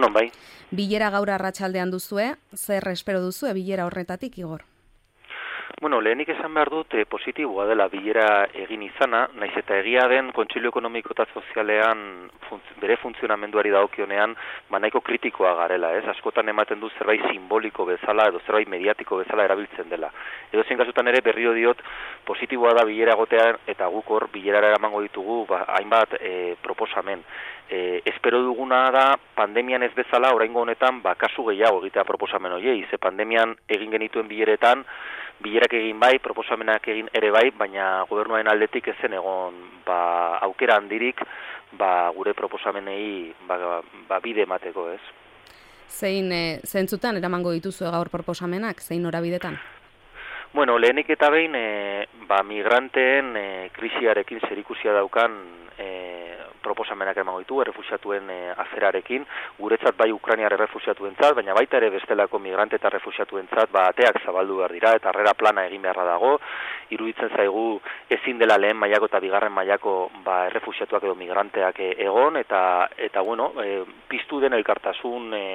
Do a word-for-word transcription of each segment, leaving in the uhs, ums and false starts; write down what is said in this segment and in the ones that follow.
Egunon, bai. Bilera gaur arratsaldean duzue, zer espero duzue bilera horretatik, Igor? Bueno, lehenik esan behar dut eh, positiboa dela bilera egin izana, naiz eta egia den Kontseilu Ekonomiko eta Sozialean funtz, bere funtzionamenduari dagokionean ba nahiko kritikoa garela, ez? Askotan ematen du zerbait simboliko bezala edo zerbait mediatiko bezala erabiltzen dela. Edo zein kasutan ere berriro diot positiboa da bilera egotean eta guk hor bilerara eramango ditugu ba, hainbat e, proposamen. E, espero duguna da pandemian ez bezala oraingo honetan ba kasu gehiago egitea proposamen horiei, ze pandemian egin genituen bileretan bilerak egin bai, proposamenak egin ere bai, baina gobernuaren aldetik ezen egon ba, aukera handirik ba, gure proposamenei ba, ba, bide emateko, ez? Zein e, zentzutan eramango dituzue gaur proposamenak, zein norabidetan? Bueno, lehenik eta behin e, ba, migranteen e, krisiarekin zerikusia daukan e, proposamenak emango ditu, errefuxiatuen e, aferarekin, guretzat bai Ukrainiar errefuxiatuentzat, baina baita ere bestelako migrante eta errefuxiatuentzat, ba, ateak zabaldu behar dira, eta harrera plana egin beharra dago, iruditzen zaigu ezin dela lehen mailako eta bigarren mailako ba, errefuxiatuak edo migranteak e, egon, eta, eta bueno, e, piztu den elkartasun e,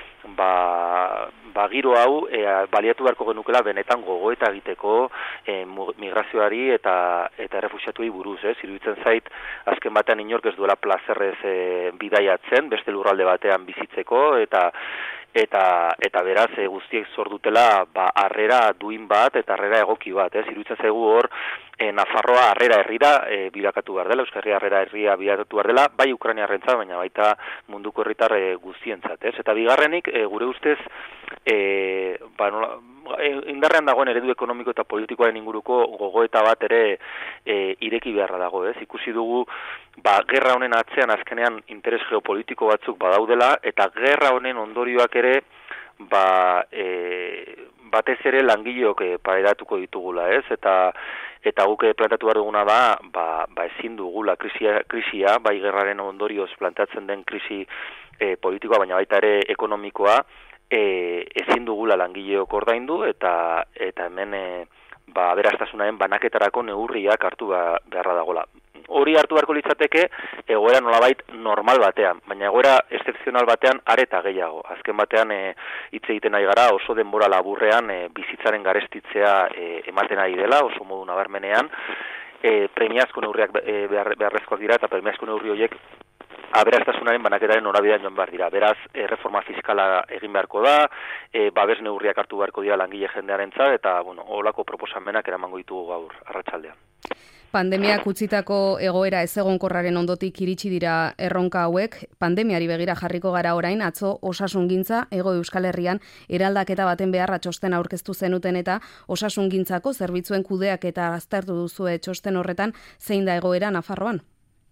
ba, ba giro hau e, baliatu beharko genukela benetan gogoeta egiteko e, migrazioari eta eta errefuxiatuei buruz, ez? Iruditzen zait azken batean inork ez duela plazerrez e, bidaiatzen, beste lurralde batean bizitzeko eta eta eta beraz e, guztiek zor dutela ba harrera duin bat eta harrera egoki bat, ez? Iruditzen zaigu hor e, Nafarroa harrera herrira e, bilakatu behar dela, Euskal Herria harrera herria bilakatu behar dela, bai Ukrainiarrentzat, baina baita munduko herritar e, guztientzat, ez? Eta bigarrenik e, gure ustez e, ba, nola, indarrean dagoen eredu ekonomiko eta politikoaren inguruko gogoeta bat ere e, ireki beharra dago, ez? Ikusi dugu ba, gerra honen atzean azkenean interes geopolitiko batzuk badaudela eta gerra honen ondorioak ere ba, e, batez ere langileok e, pairatuko ditugula, ez? Eta eta guk plantatu behar duguna da ba, ba ezin dugula krisia, krisia bai gerraren ondorioz planteatzen den krisi e, politikoa, baina baita ere ekonomikoa e, ezin dugula langileok ordaindu eta eta hemen e, ba aberastasunaren banaketarako neurriak hartu beharra dagola. Hori hartu beharko litzateke egoera nolabait normal batean, baina egoera excepzional batean areta gehiago. Azken batean e, hitz egiten ari gara oso denbora laburrean e, bizitzaren garestitzea e, ematen ari dela, oso modu nabarmenean, e, premiazko neurriak e, behar, beharrezkoak dira eta premiazko neurri horiek aberastasunaren banaketaren norabidean joan behar dira. Beraz, e, reforma fiskala egin beharko da, e, babes neurriak hartu beharko dira langile jendearentzat eta bueno, holako proposamenak eramango ditugu gaur arratsaldean. Pandemiak utzitako egoera ezegonkorraren ondotik iritsi dira erronka hauek, pandemiari begira jarriko gara orain, atzo osasungintza Hego Euskal Herrian eraldaketa baten beharra txosten aurkeztu zenuten eta osasungintzako zerbitzuen kudeak eta aztertu duzue txosten horretan zein da egoera Nafarroan?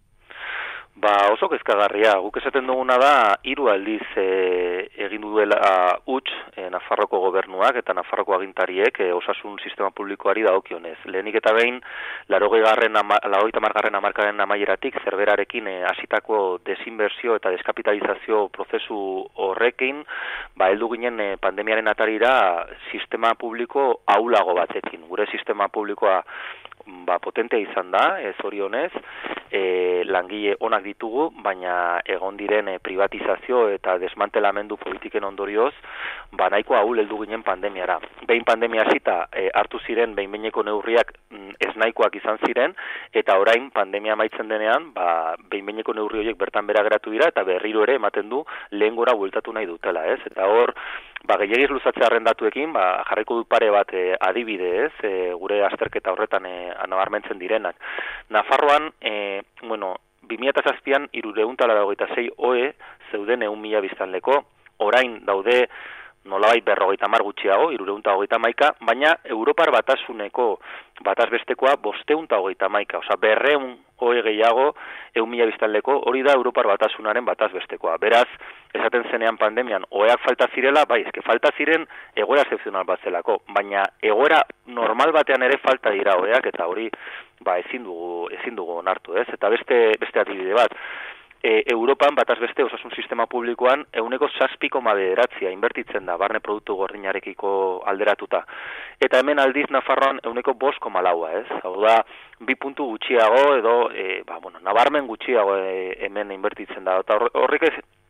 Ba, oso kezkagarria, guk esaten duguna da hiru aldiz e, egin duela huts e, Nafarroko gobernuak eta Nafarroko agintariek e, osasun sistema publikoari dagokionez. Lehenik eta behin, laurogeita hamargarren hamarkadaren amaieratik zerberarekin e, hasitako desinbertsio eta deskapitalizazio prozesu horrekin, ba, heldu ginen e, pandemiaren atarira sistema publiko ahulago batekin. Gure sistema publikoa ba, potentea izan da, ez orionez, e, langile onak ditugu, baina egon diren e, privatizazio eta desmantelamendu politiken ondorioz, ba, nahiko ahul heldu ginen pandemiara. Behin pandemia hasita e, hartu ziren behin-behineko neurriak ez nahikoak izan ziren, eta orain pandemia amaitzen denean, ba, behin-behineko neurri horiek bertan bera geratu dira, eta berriro ere ematen du lehen gora bueltatu nahi dutela, ez? Eta hor, ba, gehiagiz luzatzea arrendatuekin, ba, jarriko du pare bat e, adibide, ez? E, gure azterketa horretan e, nabarmentzen direnak. Nafarroan, e, bueno, bi mila zazpian hirurehun eta laurogeita sei ohe zeuden ehun mila biztanleko, orain daude nolabait berrogeita hamar gutxiago, hirurehun eta hogeita hamaika, baina Europar batasuneko bataz bestekoa bostehun eta hogeita hamaika, osea berrehun ohe gehiago ehun mila biztanleko, hori da Europar batasunaren bataz bestekoa. Beraz, esaten zenean pandemian oheak falta zirela, bai, eske falta ziren egoera excepzional bat zelako, baina egoera normal batean ere falta dira oheak eta hori ba ezin dugu ezin dugu onartu, ez? Eta beste beste adibide bat, E, Europan bataz beste osasun sistema publikoan ehuneko zazpi koma bederatzia inbertitzen da barne produktu gordinarekiko alderatuta. Eta hemen aldiz Nafarroan ehuneko bost koma laua, ez? Hau da, bi puntu gutxiago edo, e, ba, bueno, nabarmen gutxiago e, hemen inbertitzen da. Eta horrek ez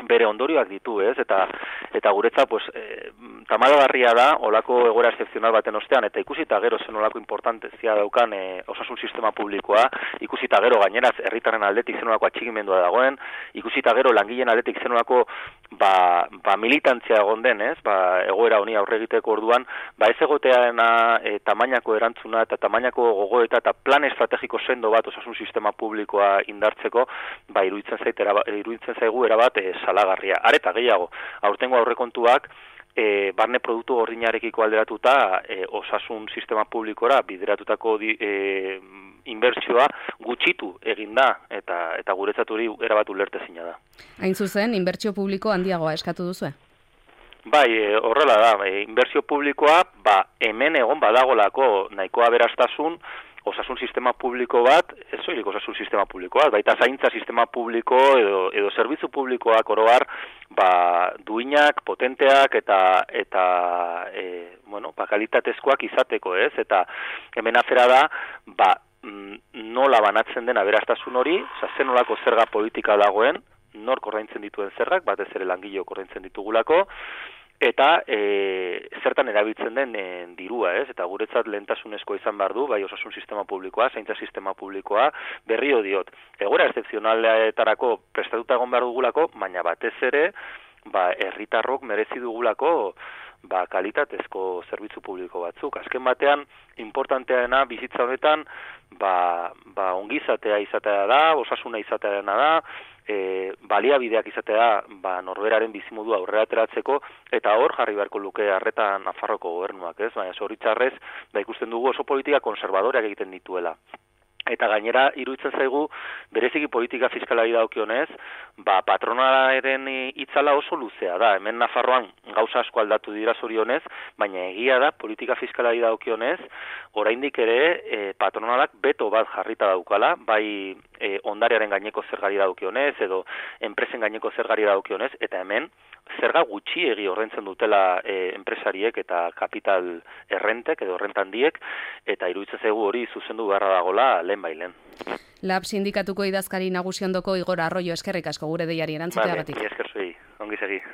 bere ondorioak ditu, ez? Eta eta guretza pues eh, tamalgarria da olako egoera excepcional baten ostean eta ikusita gero zen olako importantzia daukan eh, osasun sistema publikoa, ikusita gero gaineraz herritarren aldetik zen olako atxikimendua dagoen, ikusita gero langileen aldetik zen olako ba, ba militantzia egon den, ez? Ba egoera honi aurre egiteko orduan, ba ez egoteana eh, tamainako erantzuna eta tamainako gogoeta eta plan estrategiko sendo bat osasun sistema publikoa indartzeko, ba iruditzen zait iruditzen zaigu erabat eh, salagarria. Areta gehiago, aurtengo aurrekontuak e, barne produktu gordinarekiko alderatuta e, osasun sistema publikora bideratutako di, e, inbertsioa gutxitu egin da eta eta guretzat hori erabat ulertezina da. Hain zuzen, inbertsio publiko handiagoa eskatu duzue? Bai, e, horrela da, e, inbertsio publikoa ba hemen egon badagolako nahikoa aberastasun osasun sistema publiko bat, ez soilik osasun sistema publiko bat, baita zaintza sistema publiko edo, edo zerbitzu publikoak oro har, ba, duinak, potenteak eta eta e, bueno, ba, kalitatezkoak izateko, ez? Eta hemen afera da, ba, nola banatzen den aberastasun hori, oza, zen nolako zerga politika dagoen, nork ordaintzen dituen zergak, batez ere langileok ordaintzen ditugulako, eta e, zertan erabiltzen den e, dirua, ez? Eta guretzat lehentasunezko izan behar du, bai osasun sistema publikoa, zaintza sistema publikoa, berrio diot. Egoera excepzionaletarako prestatuta egon behar dugulako, baina batez ere, ba, herritarrok merezi dugulako ba, kalitatezko zerbitzu publiko batzuk. Azken batean, importanteena bizitza honetan, ba, ba, ongizatea izatea da, osasuna izatearena da, E, baliabideak izatea ba, norberaren bizimodua aurrera ateratzeko eta hor jarri beharko luke arreta Nafarroko gobernuak, ez? Baina zoritxarrez, da ikusten dugu oso politika konservadoreak egiten dituela. Eta gainera iruditzen zaigu bereziki politika fiskalari dagokionez, ba patronalaren hitzala oso luzea da. Hemen Nafarroan gauza asko aldatu dira zorionez, baina egia da politika fiskalari dagokionez, oraindik ere e, patronalak beto bat jarrita daukala, bai e, ondarearen gaineko zergari dagokionez edo enpresen gaineko zergari dagokionez, eta hemen zerga gutxiegi ordaintzen dutela e, enpresariek eta kapital errentek edo errentandiek, eta iruditzen zaigu hori zuzendu beharra dagola lehen bailen. Lab sindikatuko idazkari nagusi ondoko Igor Arroyo, eskerrik asko gure deiari erantzuteagatik. Vale, esker zuei, ongi segi.